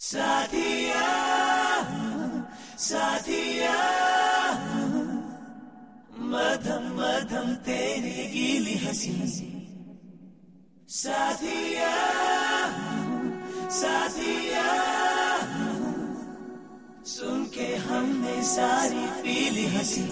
साथिया साथिया मधम मधम तेरी गीली हंसी। साथिया साथिया सुन के हमने सारी पीली हंसी।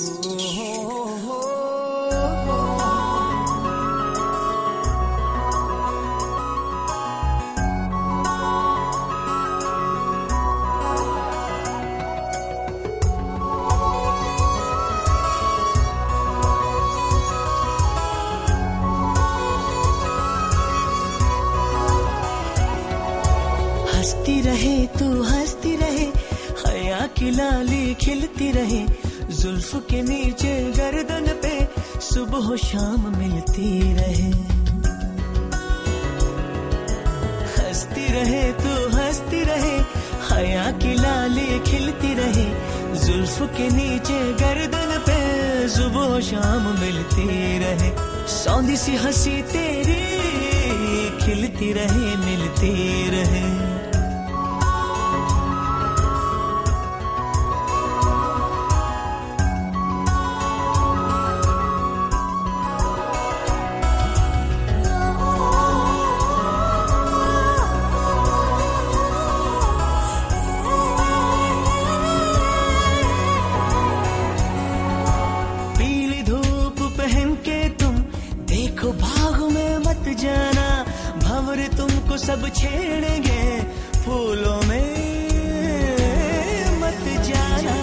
हंसती रहे तू हंसती रहे, हया की लाली खिलती रहे, जुल्फ के नीचे गर्दन पे सुबह शाम मिलती रहे। हंसती रहे तू हंसती रहे, हया की लाली खिलती रहे, जुल्फ के नीचे गर्दन पे सुबह शाम मिलती रहे। सौंधी सी हंसी तेरी खिलती रहे मिलती रहे। देखो भाग में मत जाना, भंवर तुमको सब छेड़ेंगे, फूलों में मत जाना।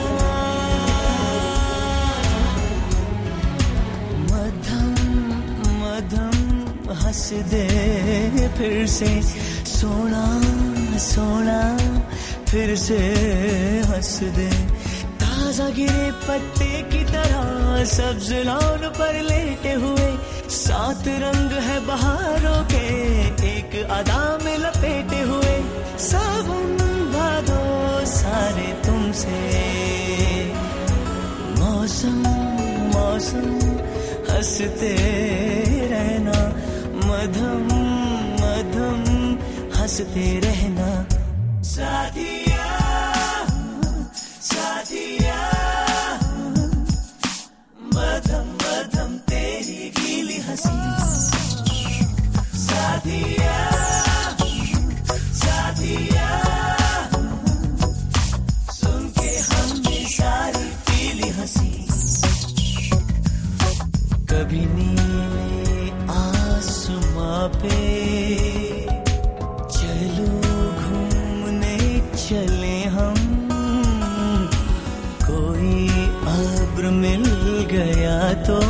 मधम मधम हंस दे फिर से, सोना सोना फिर से हंस दे। ताजा गिरे पत्ते की तरह सब्ज लॉन पर लेटे हुए, सात रंग है बहारों के एक अदा में लपेटे हुए। सावन भादो सारे तुमसे, मौसम मौसम हंसते रहना, मधम मधम हंसते रहना। साथिया साथिया मधम मधम तेरी गीली हंसी। साथिया साथिया सुन के हमने सारी पीली हंसी। कभी नीले आसमां पे चलो घूमने चले हम, कोई अब्र मिल गया तो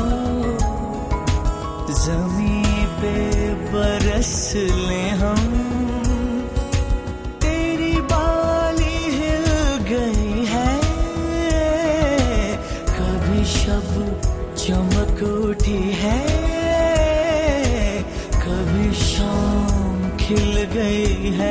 ज़मीं पे बरस ले हम। तेरी बाली हिल गई है, कभी शब चमक उठी है, कभी शाम खिल गई है।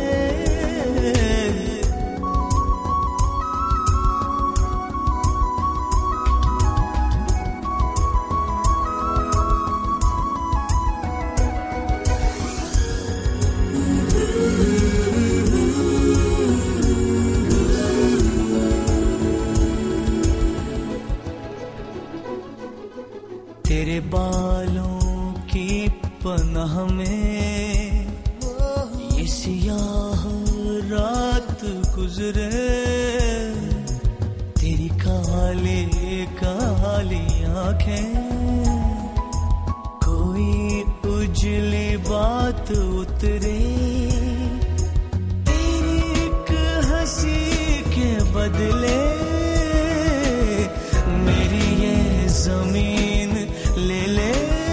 तेरे बालों की पनाह में ये सियाह रात गुजरे, तेरी काली काली आंखें कोई उजली बात उतरे, तेरी एक हंसी के बदले मेरी ये जमीन ले ले,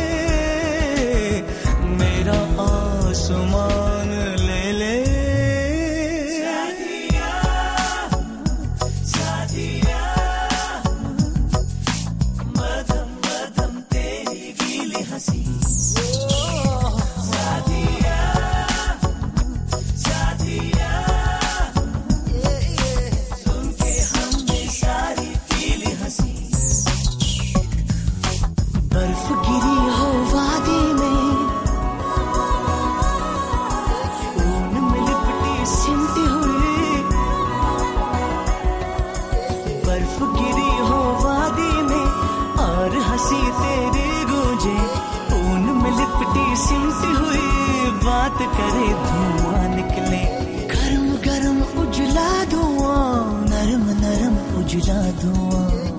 मेरा आसमान ले ले। साथिया साथिया मधम मधम तेरी गीली हंसी। साथिया बात करे धुआं निकले, गरम गरम उजला धुआं, नरम नरम उजला धुआं।